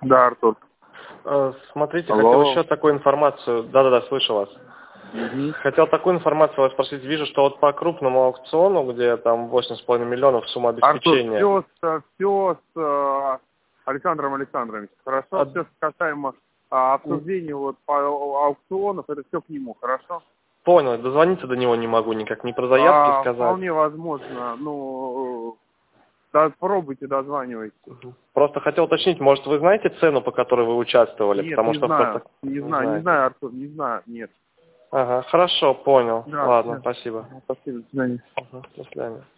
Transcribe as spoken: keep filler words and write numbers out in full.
Да, Артур. Э, Смотрите, Алло. хотел еще такую информацию. Да-да-да, слышу вас. Угу. Хотел такую информацию вас спросить. Вижу, что вот по крупному аукциону, где там восемь с половиной миллионов сумма Артур, обеспечения. все с, все с э, Александром Александровичем. Хорошо? А- Все касаемо а, обсуждения вот по аукционов, это все к нему, хорошо? Понял, дозвониться до него не могу никак, не про заявки А, сказать. вполне возможно. Ну, да, пробуйте, дозванивайтесь. Мгм. Просто хотел уточнить, может, вы знаете цену, по которой вы участвовали? Нет, Потому не что знаю. кто-то... Не Не знаю, не знаете. знаю, Артур, не знаю, нет. Ага, хорошо, понял. Да, Ладно, да. спасибо. Спасибо, до свидания. Мгм, до свидания.